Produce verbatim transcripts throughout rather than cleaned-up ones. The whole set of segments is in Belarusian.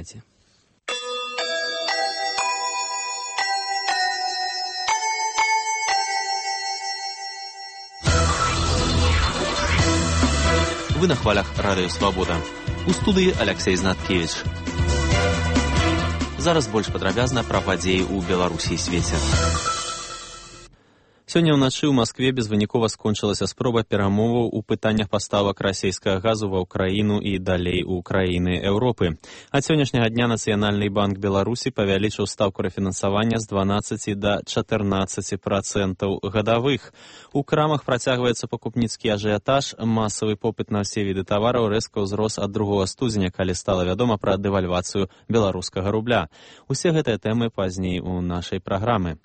интернете. Вы на хвалях Радыё Свабода. У студыі Алексей Знаткевич. Зараз больш падрабязна пра падзеі ў Беларусі і свеце. Сёння ўначы ў Маскве безвынікова скончылася спроба перамоваў у пытаннях паставак расійскага газу ва ўкраіну і далей у краіны Еўропы. Ад сённяшняга дня Нацыянальны банк Беларусі павялічыў стаўку рэфінансавання з дванаццаці да чатырнаццаці працэнтаў гадавых. У крамах працягваецца пакупніцкі ажыятаж, масавы попыт на ўсе віды тавараў рэзка ўзрос ад другога студзеня, калі стала вядома пра дэвальвацыю беларускага рубля. Усе гэтыя тэмы пазней у нашай праграмы.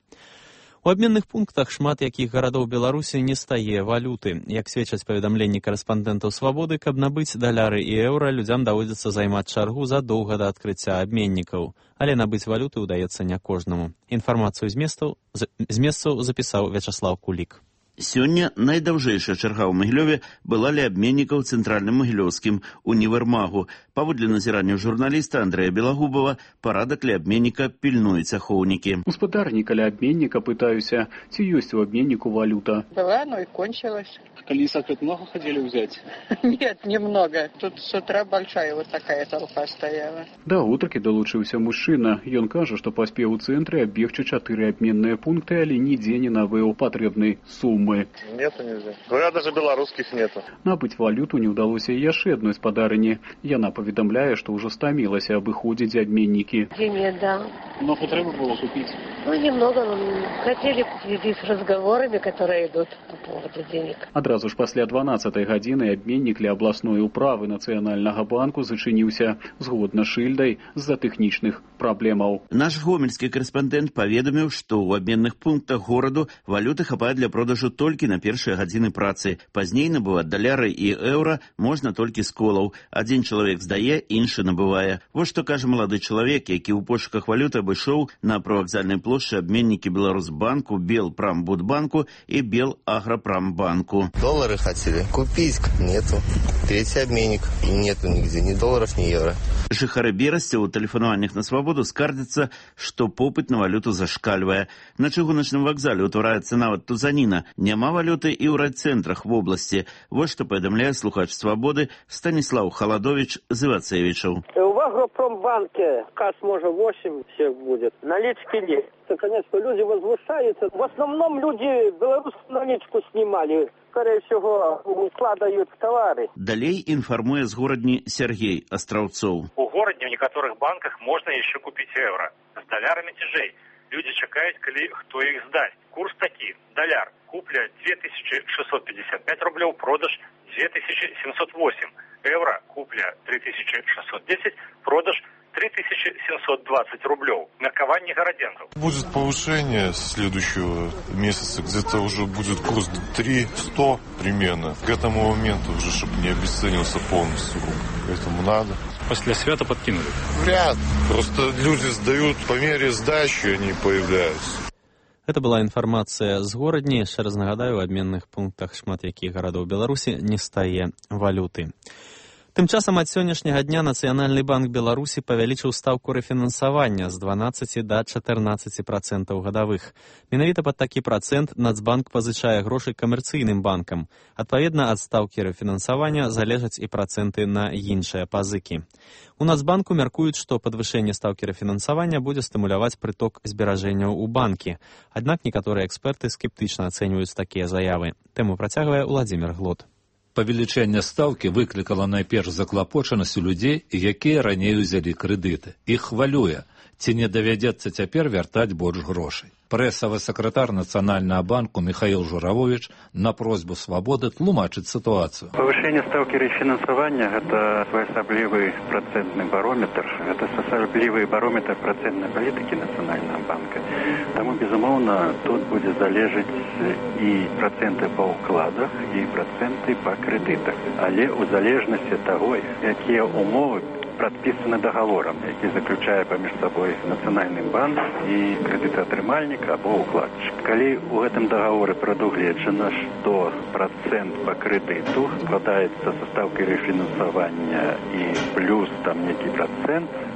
У абменных пунктах шмат якіх гарадоў Беларусі не стае валюты. Як сведчаць паведамленні карэспандэнтаў Свабоды, каб набыць даляры і еўра, людзям даводзіцца займаць чаргу задоўга да адкрыцця абменнікаў. Але набыць валюты ўдаецца не кожнаму. Інфармацыю з месцаў, з месцаў запісаў Вячаслаў Кулік. Сёння найдаўжэйшая чарга ў Магілёве была ля абменнікаў цэнтральным магілёўскім універмагу. Паводле назіранняў журналіста Андрэя Белагубова, парадак ля абменніка пільнуюць ахоўнікі. Гаспадарні каля абменніка пытаюся, ці ёсць у абменніку валюта. Была, но и кончилась. Коли сакрет много хотели взять? Нет, немного. Тут с утра большая вот такая толпа стояла. Да гутаркі далучыўся мужчына. Ён кажа, што паспеў у цэнтры абегчы чатыры абменныя пункты, але нідзе не набыў патрэбнай сумы. Нету нельзя. Говорят, даже белорусских нету. Набыць валюту не ўдалося і яшчэ адной спадарыні. Яна паведамляе, што ўжо стамілася абыходзіць абменнікі. Денег, да. Много трэба было купить? Ну, немного. Хотели в связи с разговорами, которые идут по поводу денег. Адразу ж пасля дванаццатай гадзіны абменнік ля абласной управы Нацыянальнага банку зачыніўся згодна шыльдай з-за тэхнічных праблемаў. Наш гомельскі карэспандэнт паведаміў, што ў абменных пунктах гораду валюты хапае для продажу толькі на першыя гадзіны працы. Пазней набываць даляры і еўра можна толькі з колаў. Адзін чалавек здае, іншы набывае. Вось што кажа малады чалавек, які ў пошуках валюты абышоў на прывакзальнай плошчы абменнікі Беларусбанку, Белпрамбудбанку і Белаграпрамбанку. Доллары хотели купить, нету. Третий обменник, нету нигде, ни долларов, ни евро. Жыхары Берасці ў тэлефанаваннях на Свабоду скардзяцца, што попыт на валюту зашкальвае. На чыгуначным вакзале ўтвараецца нават тузаніна. Няма валюты і ў райцэнтрах вобласці. Вось што паведамляе слухач Свабоды Станіслав Халадович з Івацевічаў. В Агропромбанке касс, может, восемь всех будет. Налички нет. Конечно, люди возмущаются. В основном люди белорусскую наличку снимали. Скорее всего, укладывают в товары. Далей інфармуе з горадні Сергей Астраўцоў. У горадні в некоторых банках можно еще купить евро. С долярами тяжей. Люди чекают, коли кто их сдаст. Курс таки. Доляр. Купля две тысячи шестьсот пятьдесят пять рублей, продаж две тысячи семьсот восемь. Евро. Купля три тысячи шестьсот десять, продаж три тысячи семьсот двадцать рублей. Меркование городенцев. Будет повышение следующего месяца, где-то уже будет курс три сто примерно. К этому моменту уже, чтобы не обесценился полностью рубль. Поэтому надо. После свята подкинули? Вряд. Просто люди сдают по мере сдачи, они появляются. Гэта была інфармацыя з горадні. Яшчэ раз нагадаю, у абменных пунктах шмат якіх гарадоў Беларусі не стае валюты. Тым часам ад сённяшняга дня Нацыянальны банк Беларусі павялічыў стаўку рэфінансавання з дванаццаці да чатырнаццаці працэнтаў гадавых. Менавіта пад такі працэнт Нацбанк пазычае грошы камерцыйным банкам. Адпаведна, ад стаўкі рэфінансавання залежаць і працэнты на іншыя пазыкі. У Нацбанку мяркуюць, што падвышэнне стаўкі рэфінансавання будзе стымуляваць прыток зберажэнняў у банкі. Аднак некаторыя эксперты скептычна ацэньваюць такія заявы. Тэму працягвае Владзімир Глот. Павелічэнне стаўкі выклікала найперш заклапочанасць у людзей, якія раней узялі крэдыты. Іх хвалюе, ці не давядзецца цяпер вяртаць больш грошай. Прэсавы сакратар Нацыянальнага банку Михаил Журавович на просьбу Свабоды тлумачыць сітуацыю. Павышэнне стаўкі рэфінансавання – гэта своеасаблівы працэнтны барометр, гэта асаблівы барометр працэнтнай палітыкі Нацыянальнага банка. Таму, безумоўна, тут будзе залежыць і працэнты па ўкладах, і працэнты па крэдытах. Але ў залежнасці ад таго, якія ўмовы прадпісаны дагаворам, які заключае паміж сабой Нацыянальны банк і крэдытаатрымальнік або ўкладчык. Калі ў гэтым дагаворы прадугледжана, што працэнт па крэдыту складаецца са стаўкай рэфінансавання і плюс там нейкі працэнт,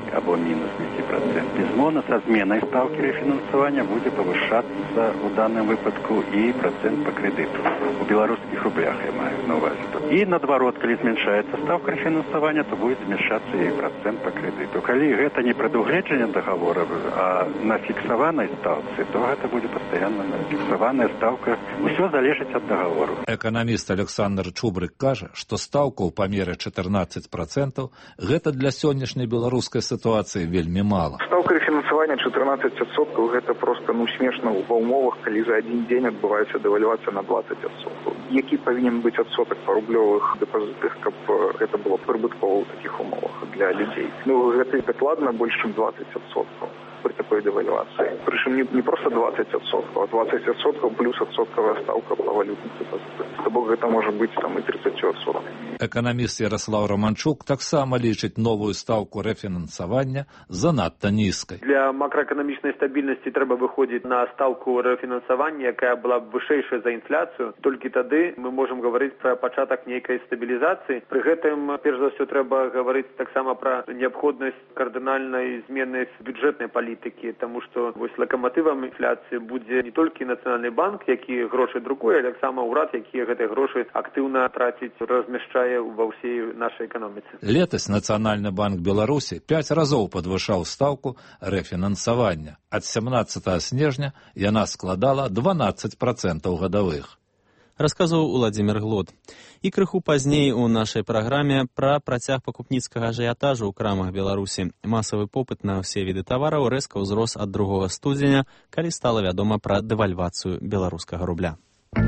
або мінус десять процентов. Безумоўна, са зменай стаўкі рэфінансавання будзе павышацца ў данным выпадку і процент по крэдыту. У беларускіх рублях я маю на увазе. І наадварот, калі зменшаецца стаўка рэфінансавання, то будзе зменшацца і процент по крэдыту. Калі гэта не прадугледжанне даговора, а на фіксаванай стаўцы, то гэта будзе пастаянна на фіксаваная стаўка. Усё залежыць ад даговору. Эканаміст Александр Чубрык кажа, што стаўка ў памере чатырнаццаць процентаў гэта для сённяшняй беларускай сітуацыі вельмі мала. Стаўка рэфінансавання чатырнаццаць адсоткаў гэта проста ну смешна ва ўмовах, калі за адзін дзень адбываецца дэвальвацыя на дваццаць адсоткаў. Які павінен быць адсотак па рублёвых дэпазітах, каб гэта было прыбыткова ў такіх умовах для людзей? Ну гэта дакладна больш чым дваццаць адсоткаў при такой девальвации. Причем не, не просто двадцать отсотков, а двадцать отсотков плюс отсотковая ставка по валютных депозитах. То бок это может быть там и тридцать отсотков. Эканаміст Ярослав Романчук таксама лічыць новую стаўку рэфінансавання занадта нізкай. Для макроэканамічнай стабільнасці трэба выходзіць на стаўку рэфінансавання, якая была б вышэйшая за інфляцыю. Толькі тады мы можам гаварыць пра пачатак нейкай стабілізацыі. Пры гэтым, перш за ўсё, трэба гаварыць таксама пра неабходнасць кардынальнай змены бюджэтнай палітыкі, таму што вось лакаматывам інфляцыі будзе не толькі Нацыянальны банк, які грошы друкуе, а таксама ўрад, які гэтыя грошы актыўна траціць, размяшчае ва ўсей нашай эканоміцы. Летась Нацыянальны банк Беларусі пяць разоў падвышаў стаўку рэфінансавання. Ад сямнаццатага снежня яна складала дванаццаць процентаў гадавых. Расказваў Уладзімір Глод. І крыху пазней у нашай праграме пра працяг пакупніцкага ажыятажу ў крамах Беларусі. Масавы попыт на ўсе віды тавараў рэзка ўзрос ад другога студзеня, калі стала вядома пра дэвальвацыю беларускага рубля.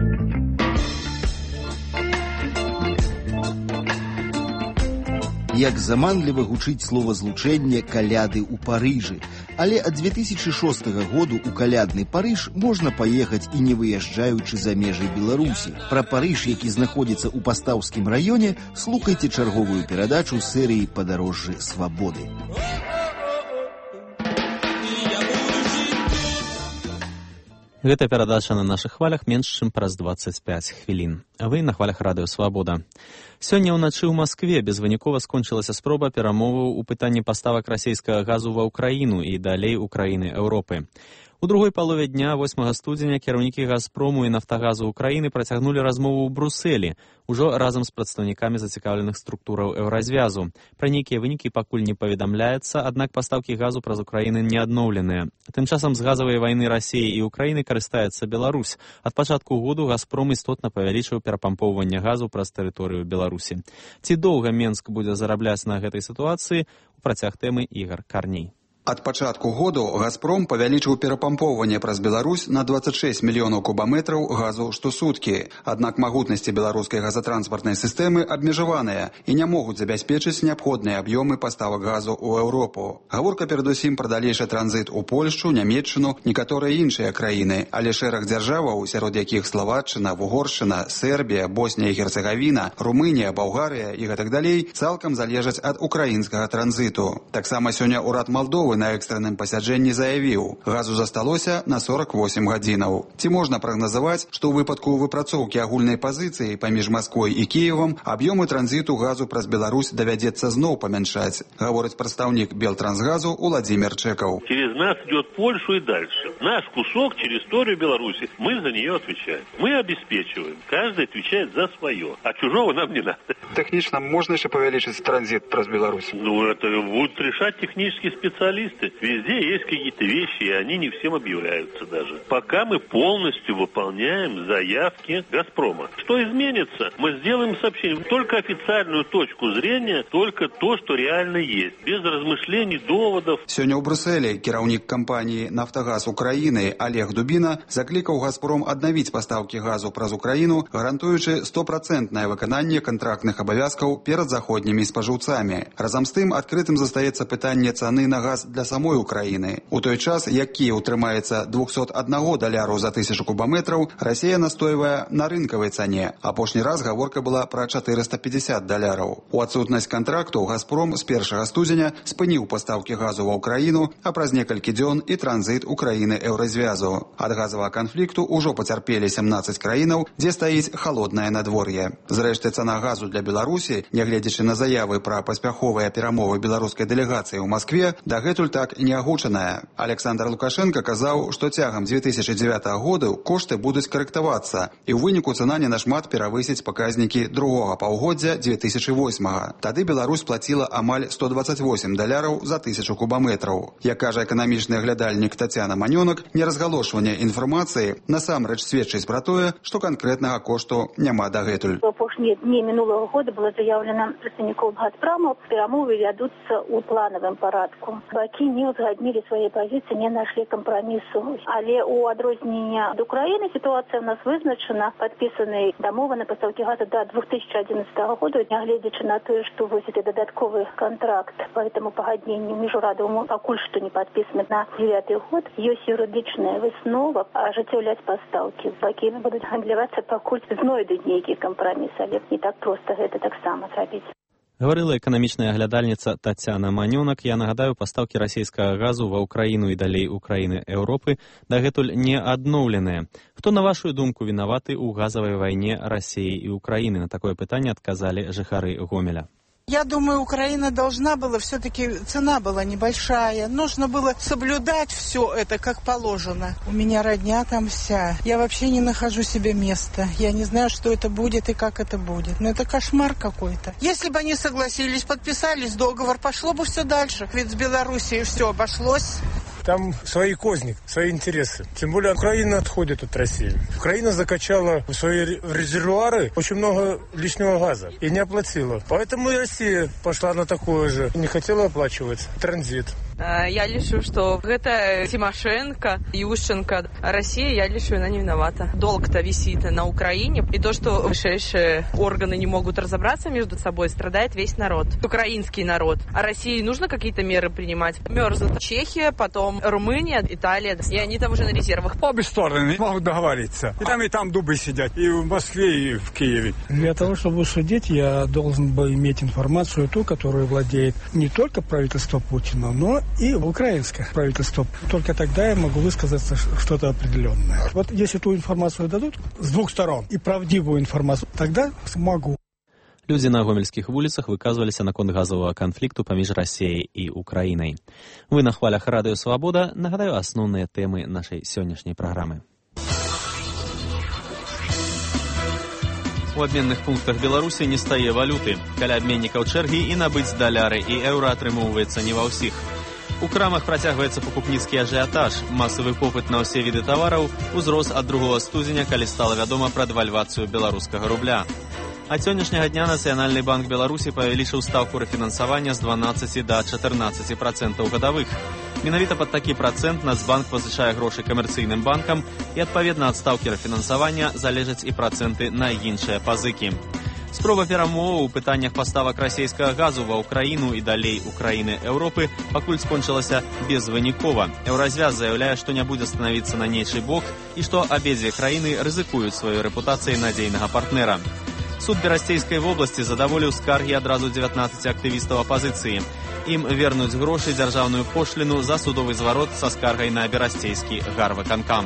Як заманліва гучыць словазлучэнне «каляды ў Парыжы». Але ад дзве тысячы шостага году ў калядны Парыж можна паехаць і не выязджаючы за межы Беларусі. Пра Парыж, які знаходзіцца ў пастаўскім раёне, слухайце чарговую перадачу серыі «Падарожжы свабоды». Гэта перадача на нашых хвалях менш чым праз дваццаць пяць хвілін. А вы на хвалях радыё «Свабода». Сёння ўначы ў Маскве безвынікова скончылася спроба перамоваў у пытанні паставак расійскага газу ва ўкраіну і далей у краіны Еўропы. У другой палове дня восьмага студзеня кіраўнікі «Газпрому» і «Нафтагазу» Украіны працягнулі размову ў Брусэлі, ужо разам з прадстаўнікамі зацікаўленых структураў Еўразвязу. Пра нейкія вынікі пакуль не паведамляецца, аднак пастаўкі газу праз Украіны не адноўленыя. Тым часам з газавай вайны Расіі і Украіны карыстаецца Беларусь. Ад пачатку году «Газпром» істотна павялічыў перапампоўванне газу праз тэрыторыю Беларусі. Ці доўга Менск будзе зарабляць на гэтай сітуацыі? У працяг тэмы Ігар Карней. Ад пачатку году «Газпром» павялічыў перапампоўванне праз Беларусь на дваццаць шэсць мільёнаў кубаметраў газу штосуткі. Аднак магутнасці беларускай газатранспартнай сістэмы абмежаваныя і не могуць забяспечыць неабходныя аб'ёмы паставак газу ў Еўропу. Гаворка перадусім пра далейшы транзіт у Польшчу, Нямецчыну, некаторыя іншыя краіны, але шэраг дзяржаваў, сярод якіх Славаччына, Вугоршчына, Сербія, Боснія і Герцегавіна, Румынія, Балгарыя і гэтак далей, цалкам залежаць ад украінскага транзіту. Таксама сёння ўрад Малдовы на экстранным пасяджэнні заявіў, газу засталося на сорок восем гадзінаў. Ці можна прагназаваць, што ў выпадку выпрацоўкі агульнай пазіцыі паміж Масквой і Кіевам аб'ёмы транзіту газу праз Беларусь давядзецца зноў памяншаць, гаворыць прадстаўнік Белтрансгазу Уладзімір Чекаў. Через нас идет Польшу и дальше. Наш кусок через историю Беларуси. Мы за нее отвечаем. Мы обеспечиваем. Каждый отвечает за свое. А чужого нам не надо. Технично можно еще повеличить транзит праз Беларусь? Ну, это будут решать технические специалисты. Везде есть какие-то вещи, и они не всем объявляются даже. Пока мы полностью выполняем заявки «Газпрома». Что изменится? Мы сделаем сообщение. Только официальную точку зрения, только то, что реально есть. Без размышлений, доводов. Сегодня в Брюсселе кіраўнік компании «Нафтогаз Украины» Олег Дубина закликал «Газпром» аднавіць поставки газу праз Украину, гарантуючы стопроцентное выкананне контрактных обовязков перед заходними споживцами. Разом с тем открытым застаецца пытанне цены на газ для для самой Украіны. У той час, як Кіеў трымаецца двухсот аднаго даляру за тысячу кубаметраў, Расія настойвае на рынкавай цане. Апошні раз гаворка была пра чатырыста пятьдесят даляраў. У адсутнасць кантракту «Газпром» з першага студзеня спыніў пастаўкі газу ва Ўкраіну, а праз некалькі дзён і транзіт Украіны еўразвязу. Ад газавага канфлікту ўжо пацярпелі сямнаццаць краінаў, дзе стаіць халоднае надвор'е. Зрэшты, цана газу для Беларусі, нягледзячы на заявы пра паспяховыя перамовы беларускай дэлегацыі ў Маскве, дагэтуль так не агучаная. Александр Лукашенко казаў, што цягам дзве тысячы дзевятага году кошты будуць карэктавацца, і ў выніку цана не нашмат перавысіць паказнікі другога паўгоддзя дзве тысячы восьмага. Тады Беларусь плаціла амаль сто двадцать восемь даляраў за тысячу кубаметраў. Як кажа эканамічны аглядальнік Тацяна Манёнак, неразгалошванне інфармацыі насамрэч сведчыць пра тое, што канкрэтнага кошту няма дагэтуль. В апошнія дні минулого года было заявлено представников «Газпрома», перамовы ведутся у плановым порядку. Баки не узгоднили свои позиции, не нашли компромиссу. Але у адрознення від України ситуація у нас визначена, підписаний домова на поставки газу до две тысячи одиннадцатого года, не глядячи на то, что вводит додатковый контракт по этому погоднению міжнародному, покуль что не подписаны на девятый год, есть юридичная основа оживлять поставки. Баки будут гандляваться, покуль знойдут некий компромисс, але не так просто это так само зрабіць. Гаварыла эканамічная аглядальніца Тацяна Манёнак. Я нагадаю, пастаўкі расійскага газу ва Ўкраіну і далей Украіны Еўропы дагэтуль не адноўленыя. Хто, на вашу думку, вінаваты ў газавай вайне Расіі і Украіны? На такое пытанне адказалі жыхары Гомеля. Я думаю, Украина должна была, все-таки цена была небольшая. Нужно было соблюдать все это как положено. У меня родня там вся. Я вообще не нахожу себе места. Я не знаю, что это будет и как это будет. Но это кошмар какой-то. Если бы они согласились, подписались договор, пошло бы все дальше. Ведь с Белоруссией все обошлось. Там свои козни, свои интересы. Тем более Украина отходит от России. Украина закачала в свои резервуары очень много лишнего газа и не оплатила. Поэтому и Россия пошла на такое же. Не хотела оплачивать транзит. Я лічу, што гэта Тимошенко, Ющенко. Россия, я лічу, она не виновата. Долг-то висит на Украине. И то, что высшие органы не могут разобраться между собой, страдает весь народ. Украинский народ. А России нужно какие-то меры принимать. Мерзнут Чехия, потом Румыния, Италия. И они там уже на резервах. Обе стороны могут договориться. И там, и там дубы сидят. И в Москве, и в Киеве. Для того, чтобы судить, я должен бы иметь информацию ту, которую владеет не только правительство Путина, но и украинское правительство. Только тогда я могу высказаться что-то определенное. Вот если ту информацию дадут с двух сторон и правдивую информацию, тогда смогу. Людзі на гомельскіх вуліцах выказваліся наконт газовага канфлікту паміж Расіяй і Украінай. Вы на хвалях Радыё Свабода. Нагадаю асноўныя тэмы нашай сённяшняй праграмы. У абменных пунктах Беларусі не стае валюты. Каля абменнікаў чэргі і набыць даляры і еўра атрымоўваецца не ва ўсіх. У крамах працягваецца пакупніцкі ажыятаж. Масавы попыт на ўсе віды тавараў узрос ад другога студзеня, калі стала вядома пра дэвальвацыю беларускага рубля. Ад сённяшняга дня Нацыянальны банк Беларусі павялічыў стаўку рэфінансавання з дванаццаці да чатырнаццаці працэнтаў гадавых. Менавіта пад такі працэнт Нацбанк пазычае грошы камерцыйным банкам, і адпаведна ад стаўкі рэфінансавання залежаць і працэнты на іншыя пазыкі. Спроба перамоваў у пытаннях паставак расійскага газу ва Ўкраіну і далей Украіны Еўропы пакуль скончылася безвынікова. Еўразвяз заяўляе, што не будзе станавіцца на нейчы бок і што абедзве краіны рызыкуюць сваёй рэпутацыяй надзейнага партнера. Суд Берасцейскай вобласці задаволіў скаргі адразу дзевятнаццаці актывістаў апазіцыі. Ім вернуць грошы дзяржаўную пошліну за судовы зварот са скаргай на берасцейскі гарвыканкам.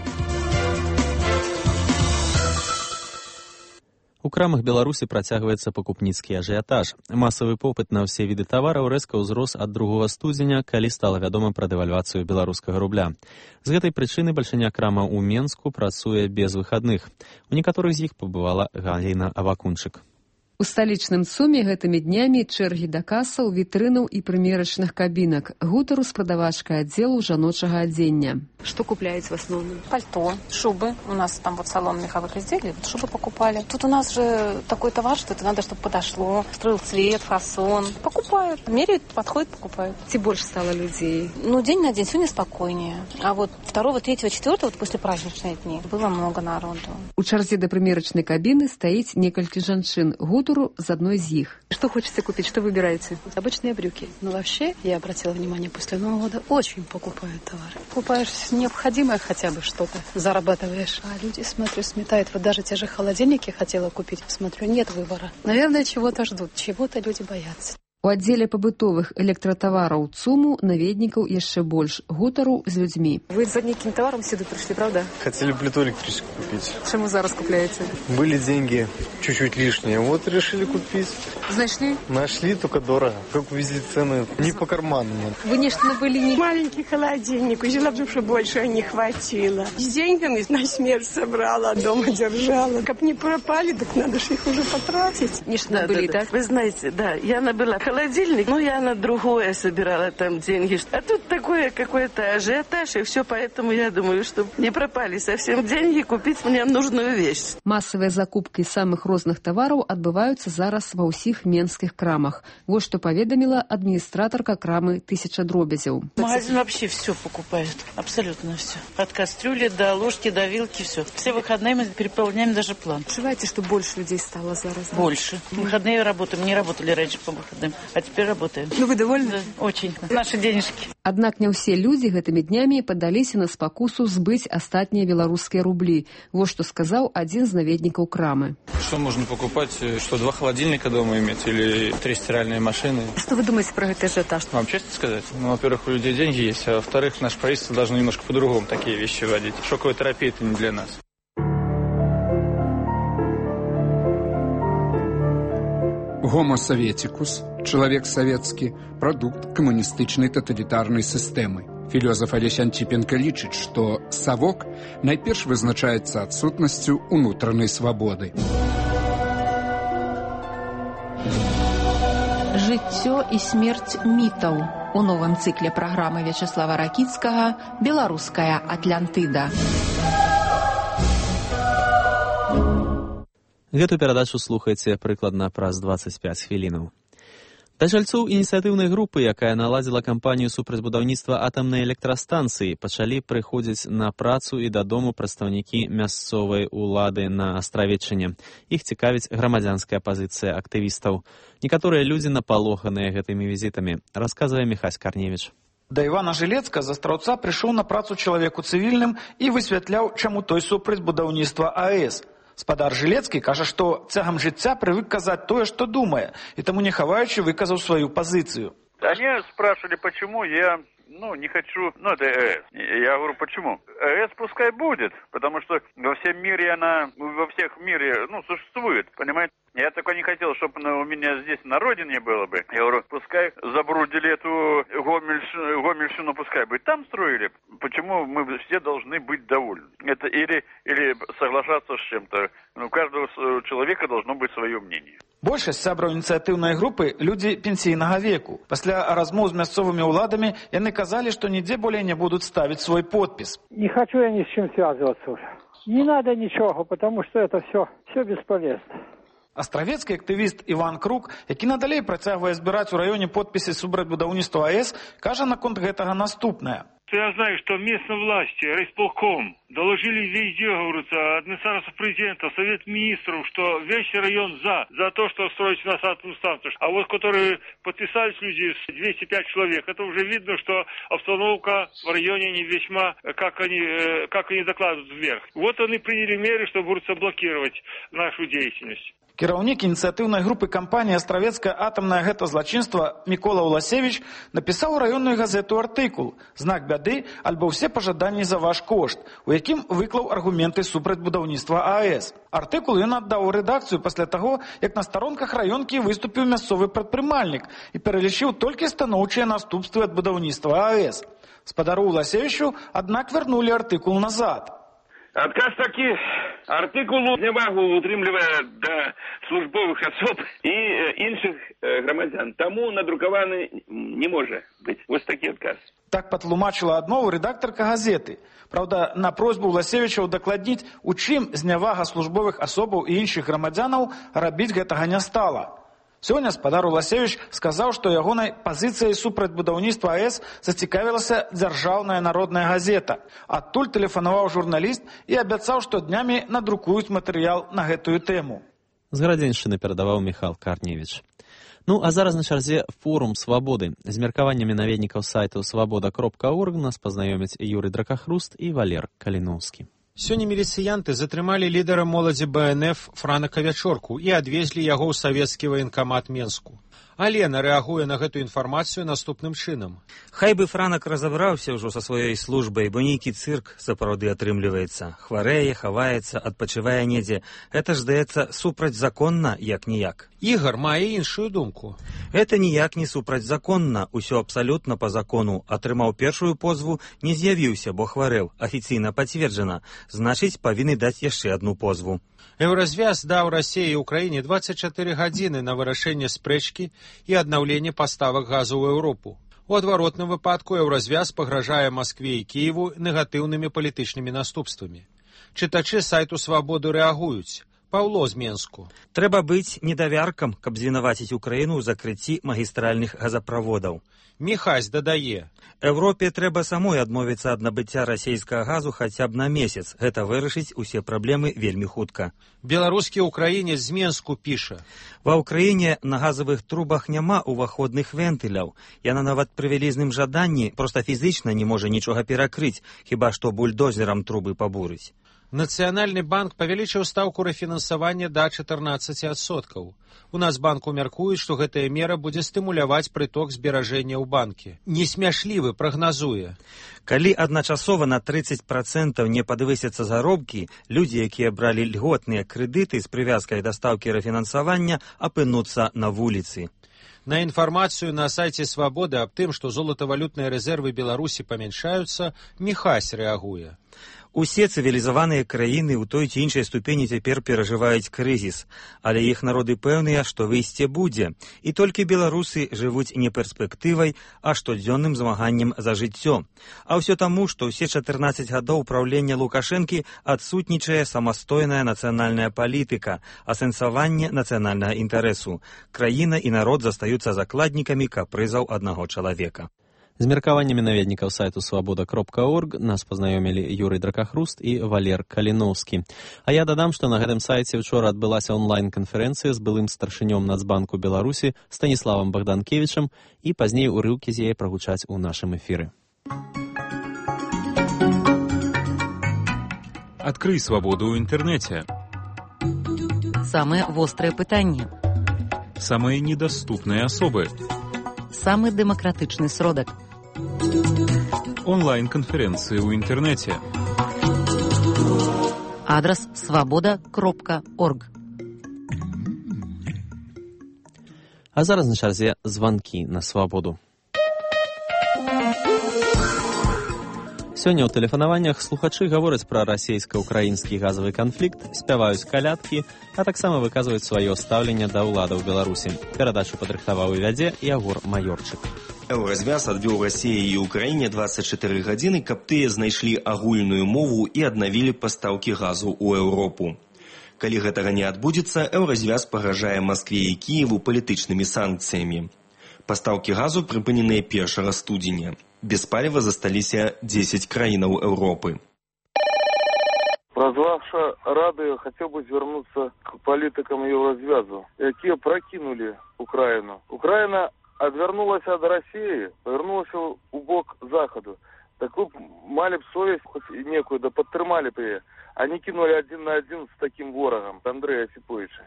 У крамах Беларусі працягваецца пакупніцкі ажыятаж. Масавы попыт на ўсе віды тавараў рэзка ўзрос ад другога студзеня, калі стала вядома пра дэвальвацыю беларускага рубля. З гэтай прычыны бальшыня крама ў Менску працуе без выхадных. У некаторых з іх пабывала Галіна Авакунчык. У сталічным ЦУМе гэтымі днямі чэргі да касаў, вітрынаў і прымерачных кабінак. Гутару з прадавачкай аддзелу жаночага адзення. Что купляете в основном? Пальто, шубы. У нас там вот салон меховых изделий, вот шубы покупали. Тут у нас же такой товар, что это надо, чтобы подошло. Строил цвет, фасон. Покупают, меряют, подходят, покупают. Ці больше стало людей? Ну, день на день сегодня спокойнее. А вот второго, третьего, четвертого, вот после праздничных дней было много народу. У чарзе да прымерачнай кабіны стаіць некалькі жанчын. Гутару гутару з адной з іх. Что хочется купить, что выбираете? Обычные брюки. Но вообще, я обратила внимание, после Нового года очень покупают товары. Покупаешь необходимое хотя бы что-то, зарабатываешь. А люди, смотрю, сметают. Вот даже те же холодильники хотела купить. Смотрю, нет выбора. Наверное, чего-то ждут, чего-то люди боятся. У аддзеле пабытовых электратавараў ЦУМу наведнікаў яшчэ больш гутару з людзьмі. Вы за неким товаром сюда пришли, правда? Хотели плиту электрическую купить. Чему зараз купляете? Были деньги чуть-чуть лишние, вот решили купить. Нашли? Нашли, только дорого. Как увезли цены, не по карману. Вы нечто были не... Маленький холодильник, взяла, потому что больше не хватило. С деньгами на смерть собрала, дома держала. Как не пропали, так надо же их уже потратить. Нечто да, были, да, да. так? Вы знаете, да, я набыла холодильник, ну я на другое собирала там деньги. А тут такое какой-то ажиотаж, и все, поэтому я думаю, что не пропали совсем деньги, купить мне нужную вещь. Масавыя закупкі самых розных тавараў адбываюцца зараз ва ўсіх менскіх крамах. Вот што паведаміла адміністратарка крамы «Тысяча дробязяў». Магазин вообще все покупает, абсолютно все. От кастрюли до ложки, до вилки, все. Все выходные мы переполняем даже план. Желаете, чтобы больше людей стало зараз? Больше. В выходные работаем, не работали раньше по выходным, а теперь работаем. Ну вы довольны? Да, очень. Наши денежки. Аднак не ўсе людзі гэтымі днямі падаліся на спакусу збыць астатнія беларускія рублі. Вот што сказаў адзін з наведнікаў крамы. Что можно покупать? Что, два холодильника дома иметь или три стиральные машины? Что вы думаете про этот ажиотаж? Вам честно сказать? Ну, во-первых, у людей деньги есть, а во-вторых, наше правительство должно немножко по-другому такие вещи вводить. Шоковая терапия – это не для нас. Гомо советикус, чалавек савецкі, прадукт камуністычнай таталітарнай сістэмы. Філёзаф Алесь Антіпенка лічыць, што савок найперш вызначаецца адсутнасцю унутранай свабоды. Жыццё і смерць мітаў у новым цыкле праграмы Вячеслава Ракіцкага «Беларуская Атлантыда». Гэту перадачу слухайце прыкладна праз дваццаць пяць хвілінаў. Да жальцоў ініцыятыўнай групы, якая наладзіла кампанію супраць будаўніцтва атамнай электрастанцыі, пачалі прыходзіць на працу і дадому прадстаўнікі мясцовай улады на Астравеччыне. Іх цікавіць грамадзянская пазіцыя актывістаў. Некаторыя людзі напалоханыя гэтымі візітамі, расказвае Міхась Карневіч. Да Івана Жылецка з Астраўца прыйшоў на працу чалавеку цывільным і высвятляў, чаму той супраць будаўніцтва АЭС. Спадар Жылецкі кажа, што цягам жыцця прывык казаць тое, што думае, і таму не хаваючы выказаў сваю пазіцыю. Они спрашивали, почему я, ну, не хочу, ну, это АЭС. Я говорю, почему? АЭС пускай будет, потому что во всем мире она, во всех мире, ну, существует, понимаете? Я только не хотел, чтобы у меня здесь на родине было бы. Я говорю, пускай забрудили эту Гомельщину, Гомельщину пускай бы там строили. Почему мы все должны быть довольны? Это или, или соглашаться с чем-то. Ну, у каждого человека должно быть свое мнение. Большасць сябраў ініцыятыўнай групы – людзі пенсійнага веку. Пасля размоў з мясцовымі ўладамі яны казалі, што нідзе болей не будуць ставіць свой подпіс. Не хочу я ни с чем связываться уже. Не надо ничего, потому что это все, все бесполезно. Астравецкі актывіст Іван Крук, які надалей працягвае збіраць у раёне подпісы супраць будаўніцтва АЭС, кажа наконт гэтага наступнае. Я знаю, что местные власти, райисполком, доложили везде, говорится, администрация президента, совет министров, что весь район за, за то, что строить у нас атомную станцию. А вот которые подписались люди, двести пять человек, это уже видно, что обстановка в районе не весьма, как они, как они докладывают вверх. Вот они приняли меры, чтобы, говорится, блокировать нашу деятельность. Кіраўнік ініцыятыўнай групы кампаніі «Астравецкае атамнае гэта-злачынства» Мікола Уласевіч напісаў у раённую газету артыкул «Знак бяды» альбо «Ўсе пажаданні за ваш кошт», у якім выклаў аргументы супраць будаўніцтва АЭС. Артыкул ён аддаў у рэдакцыю пасля таго, як на старонках раёнкі выступіў мясцовы прадпрымальнік і пералічыў толькі станоўчыя наступствы ад будаўніцтва АЭС. Спадару Уласевічу, аднак, вярнулі артыкул назад. Отказ таки артикулу зневагу утрымлівае да службовых асоб і іншых грамадзян. Таму надрукаваны не можа быць. Вось такі адказ. Так патлумачыла адмову рэдактарка газеты. Праўда, на просьбу Уласевіча удакладніць, у чым знявага службовых асобаў і іншых грамадзянаў рабіць гэтага не стала. Сёння спадар Уласевіч сказаў, што ягонай пазіцыяй супраць будаўніцтва АЭС зацікавілася дзяржаўная народная газета. Адтуль тэлефанаваў журналіст і абяцаў, што днямі надрукуюць матэрыял на гэтую тэму. З Градзеншчыны перадаваў Міхал Карневіч. Ну, а зараз на чарзе форум «Свабоды». З меркаваннямі наведнікаў сайту свабода кропка орг нас пазнаёмяць Юрый Дракахруст і Валер Каліноўскі. Сёння міліцыянты затрымалі лідара моладзі Бэ Эн Эф Франа Кавячорку і адвезлі яго ў савецкі ваенкамат Менску. Алена рэагуе на гэту інфармацыю наступным чынам. Хай бы Франак разабраўся ўжо са сваёй службай, бо нейкі цырк сапраўды атрымліваецца. Хварэе, хаваецца, адпачывае недзе. Гэта ж, здаецца, супрацьзаконна, як-ніяк. Ігар мае іншую думку. Гэта ніяк не супрацьзаконна, усё абсалютна па закону. Атрымаў першую позву, не з'явіўся, бо хварэў. Афіцыйна пацверджана. Значыць, павінны даць яшчэ адну позву. Еўразвяз даў Расіі і Украіне дваццаць чатыры гадзіны на вырашэнне спрэчкі і аднаўленне паставак газу ў Еўропу. У адваротным выпадку Еўразвяз пагражае Маскве і Кіеву негатыўнымі палітычнымі наступствамі. Чытачы сайту «Свабоды» рэагуюць. Паўло з Менску. Трэба быць недавяркам, каб звінаваціць Украіну ў закрыцці магістральных газаправодаў. Міхась дадае. Еўропе трэба самой адмовіцца ад набыцця расійскага газу хаця б на месяц. Гэта вырашыць усе праблемы вельмі хутка. Беларускі ўкраінец з Менску піша. Ва ўкраіне на газавых трубах няма уваходных вентыляў. Яна нават пры вялізным жаданні проста фізічна не можа нічога перакрыць, хіба што бульдозерам трубы пабурыць. Нацыянальны банк павялічыў стаўку рэфінансавання да чатырнаццаць адсоткаў. У Нацбанку мяркуюць, што гэтая мера будзе стымуляваць прыток зберажэння ў банкі. Несмяшлівы прагназуе. Калі адначасова на трыццаць працэнтаў не падвысяцца заробкі, людзі, якія бралі льготныя крэдыты з прывязкай да стаўкі рэфінансавання, апынуцца на вуліцы. На інфармацыю на сайце «Свабоды» аб тым, што золатавалютныя рэзервы Беларусі памяншаюцца, Міхась рэагуе. Усе цывілізаваныя краіны ў той ці іншай ступені цяпер перажываюць крызіс, але іх народы пэўныя, што выйсце будзе. І толькі беларусы жывуць не перспектывай, а штодзённым змаганнем за жыццё. А ўсё таму, што ўсе чатырнаццаць гадоў праўлення Лукашэнкі адсутнічае самастойная нацыянальная палітыка, асэнсаванне нацыянальнага інтарэсу. Краіна і народ застаюцца закладнікамі капрызаў аднаго чалавека. З меркаваннямі наведнікаў сайту свабода кропка орг нас пазнаёмілі Юрый Дракахруст і Валер Каліноўскі. А я дадам, што на гэтым сайце учора адбылася онлайн-канферэнцыя з былым старшынём Нацбанку Беларусі Станіславам Богданкевічам і пазней урыўкі з яе прагучаць у нашым эфіры. Адкрый свабоду ў інтэрнэце. Самыя вострыя пытанні. Самыя недаступныя асобы. Самы дэмакратычны сродак. Онлайн-канферэнцыі ў інтэрнэце. Адрас свабода кропка орг. А зараз на чарзе званкі на свабоду. Сёння ў тэлефанаваннях слухачы гавораць пра расійска-ўкраінскі газавы канфлікт, спяваюць калядкі, а таксама выказваюць сваё стаўленне да ўладаў Беларусі. Перадачу падрыхтаваў і вядзе Ягор Маёрчык. Еўразвяз адвёў Расіі і Ўкраіне дваццаць чатыры гадзіны, каб тыя знайшлі агульную мову і аднавілі пастаўкі газу ў Еўропу. Калі гэтага не адбудзецца, Еўразвяз пагражае Маскве і Кіеву палітычнымі санкцыямі. Пастаўкі газу прыпыненыя першага студзеня. Без паліва засталіся дзесяць краінаў Еўропы. Прозвавши радио, хотел бы звернуться к политикам Еврозвязу, які прокинули Украину. Украина отвернулась от России, повернулась у бок Заходу. Так вы мали б совесть хоть и некую, да подтримали бы ее. Они кинули один на один с таким ворогом, Андрея Осиповича.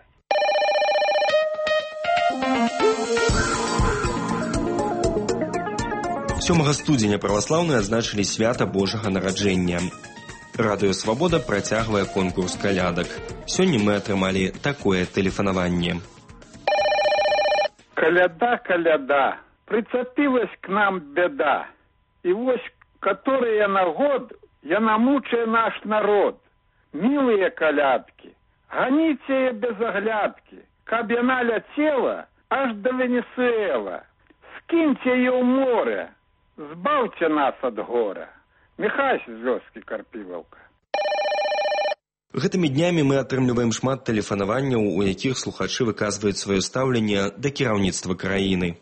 сёмага студзеня праваслаўныя адзначылі свята Божага нараджэння. Радыё Свабода працягвае конкурс калядак. Сёння мы атрымалі такое тэлефанаванне. Коляда, коляда, прицепилась к нам беда. И вось, которые на год, я намучаю наш народ. Милые колядки, гоните без оглядки, каб яна летела аж до Венесуэла. Скиньте ее в море, збавьте нас от гора. Михась з вёскі Карпіваўка. Гэтымі днямі мы атрымліваем шмат тэлефанаванняў, у якіх слухачы выказваюць сваё стаўленне да кіраўніцтва краіны.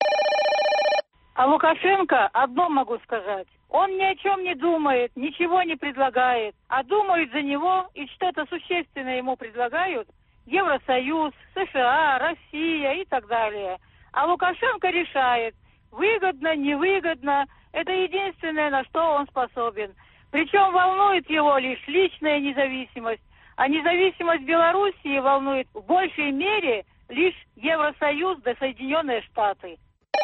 А Лукашенко одно могу сказать. Он ни о чем не думает, ничего не предлагает, а думают за него и что-то существенное ему предлагают, Евросоюз, США, Россия и так далее. А Лукашенко решает, выгодно, невыгодно. Это единственное, на что он способен. Причем волнует его лишь личная независимость. А независимость Белоруссии волнует в большей мере лишь Евросоюз да Соединенные Штаты.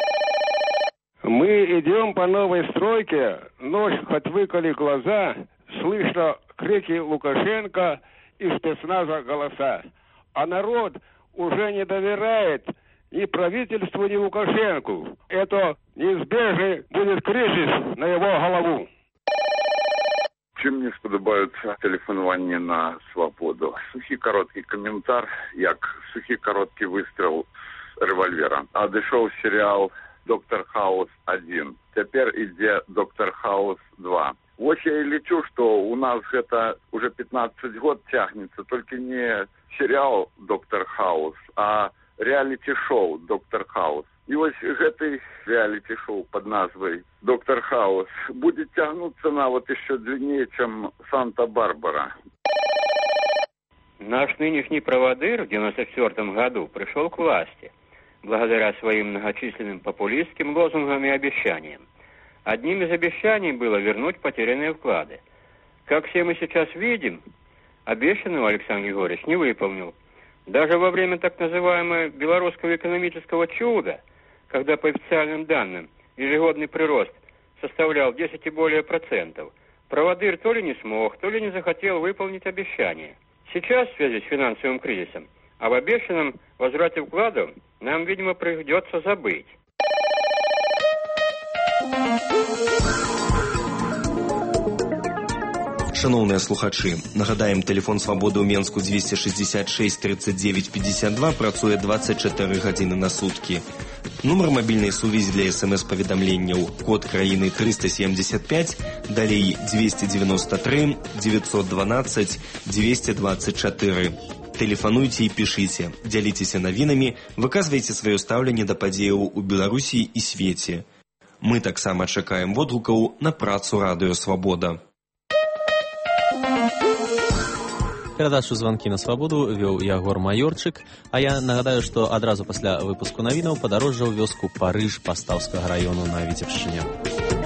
Мы идем по новой стройке, ночь хоть выколи глаза, слышно крики Лукашенко и спецназа голоса. А народ уже не доверяет ни правительству, ни Лукашенку. Это неизбежный будет кризис на его голову. Чим мені сподобається телефонування на свободу? Сухий короткий коментар, як сухий короткий вистріл з револьвера. А дійшов серіал «Доктор Хаус один». Тепер іде «Доктор Хаус два». Вот я и лечу, что у нас это уже пятнадцать год тягнется, только не сериал «Доктор Хаус», а реалити-шоу «Доктор Хаус». И вот этой реалити-шоу под назвой «Доктор Хаус» будет тягнуться на вот еще длиннее, чем «Санта-Барбара». Наш нынешний проводыр в девяносто четвёртом году пришел к власти благодаря своим многочисленным популистским лозунгам и обещаниям. Одним из обещаний было вернуть потерянные вклады. Как все мы сейчас видим, обещанного Александр Григорьевич не выполнил. Даже во время так называемого белорусского экономического чуда, когда по официальным данным ежегодный прирост составлял десять и более процентов, проводыр то ли не смог, то ли не захотел выполнить обещание. Сейчас, в связи с финансовым кризисом, об обещанном возврате вкладов нам, видимо, придется забыть. Шановныя слухачы, нагадаем, тэлефон свабоды ў Менску двести шестьдесят шесть тридцать девять пятьдесят два працуе двадцать четыре гадзіны на суткі. Нумар мабільнай сувязі для смс-паведамленняў код краіны триста семьдесят пять, далей двести девяносто три девятьсот двенадцать двести двадцать четыре. Тэлефануйце і пішыце, дзяліцеся навінамі, выказвайце сваё стаўленне да падзеяў у Беларусі і свеце. Мы таксама чакаем водгукаў на працу радыё «Свабода». Перадачу «Званкі на свабоду» вёў Ягор Маёрчык, а я нагадаю, што адразу пасля выпуску навінаў падарожжаў вёску Парыж Пастаўскага раёну на Віцебшчыне.